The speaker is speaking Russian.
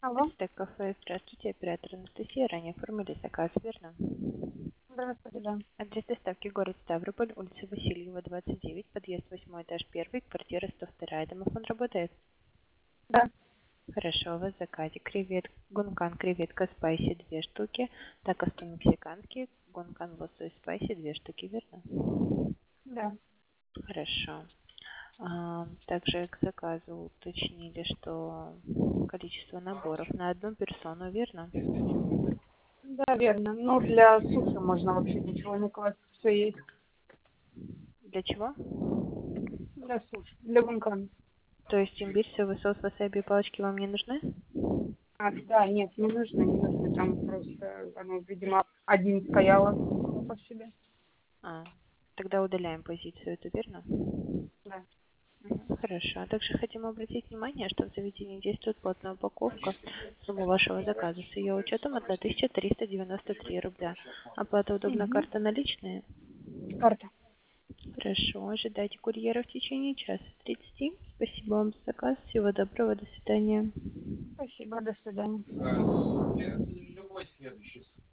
Алло, Это кафе. Здравствуйте, оператор Анастасия. Ранее оформили заказ, верно? здравствуйте, да. Адрес доставки город Ставрополь, улица Васильева, 29, подъезд 8 этаж 1, квартира 102. Домофон работает? Да, Хорошо, у вас в заказе гункан креветка спайси 2 штуки, такосто мексиканский, гункан лосось спайси 2 штуки, верно? да. Хорошо. Также к заказу уточнили, что количество наборов на одну персону, верно? Да, верно. Ну, для суши можно вообще ничего не класть. Все есть. Для чего? Для суши. Для вулкана. То есть имбирь, соевый соус, васаби и палочки вам не нужны? А, да, нет, не нужно, не нужно. Там просто, оно, видимо, один стояло само по себе. А, тогда удаляем позицию, это верно? Да. Хорошо. А также хотим обратить внимание, что в заведении действует платная упаковка. Сумма вашего заказа с ее учетом 1393 рубля. Оплата удобна, Угу. карта наличные? Карта. Хорошо. Ожидайте курьера в течение часа 30. Спасибо вам за заказ. Всего доброго. До свидания. Спасибо, до свидания. Любой следующий.